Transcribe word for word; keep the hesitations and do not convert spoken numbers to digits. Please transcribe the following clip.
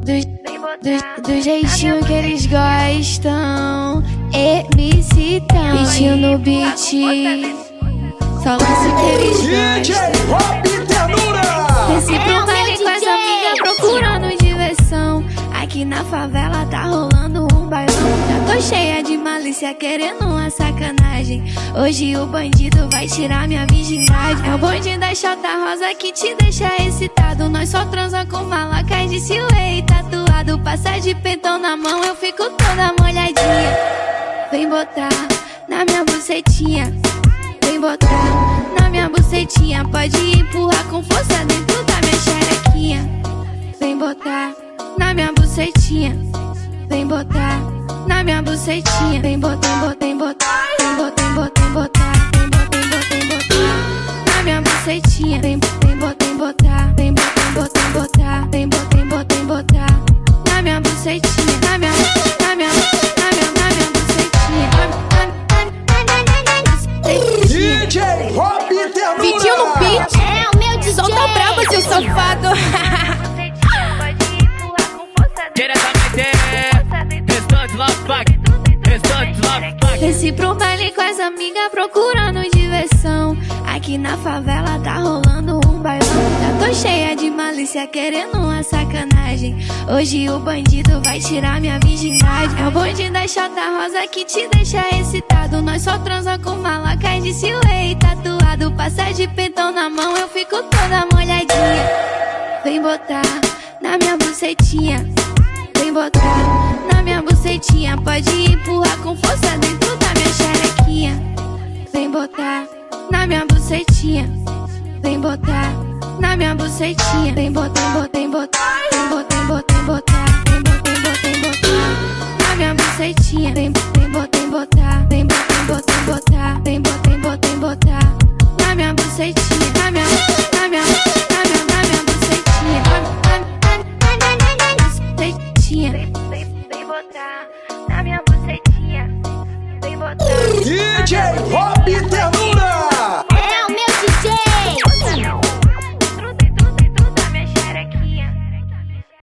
do, do jeitinho que eles gostam. M C tão beat no beat, só lance que eles gostam. Desci pro baile com as amigas procurando diversão. Aqui na favela tá rolando um bailão. Já tô cheia de malícia querendo uma sacanagem. Hoje o bandido vai tirar minha virgindade. É o bonde da Xota Rosa que te deixa excitado. Nós só transa com malacas de silhueta e tatuado. Passa de pentão na mão, eu fico toda molhadinha. Vem botar na minha bucetinha, vem botar na minha bucetinha. Pode empurrar com força dentro da minha xerequinha. Vem botar na minha bucetinha, vem botar na minha bucetinha. Vem botar, vem botar, vem botar, vem botar, vem botar, vem botar, vem botar na minha bucetinha. Vem, vem botar, vem botar, vem botar, vem botar, vem botar, vem botar, vem botar na minha bucetinha, na minha, na minha, na minha, na minha bucetinha. D J Rob Ternura, Vitinho no beat, É o meu D J. solta brava, seu safado. Desci pro baile com as amigas procurando diversão. Aqui na favela tá rolando um bailão. Já tô cheia de malícia querendo uma sacanagem. Hoje o bandido vai tirar minha virgindade. É o bonde da Xota Rosa que te deixa excitado. Nós só transa com malacas de silhueta e tatuado. Passa de pentão na mão, eu fico toda molhadinha. Vem botar na minha bucetinha, vem botar na minha bucetinha. Pode empurrar com força dentro da minha xerequinha. Vem botar na minha bucetinha, vem botar na minha bucetinha. Vem botar, vem botar, vem botar, vem botar, vem botar, vem botar, vem botar na minha bucetinha. Vem, vem botar, vem botar, vem botar, vem botar, vem botar, vem botar, vem botar na minha bucetinha, na minha, na minha, na minha, na minha bucetinha, na minha bucetinha. Vem botar na minha bucetinha, vem botar. D J Rob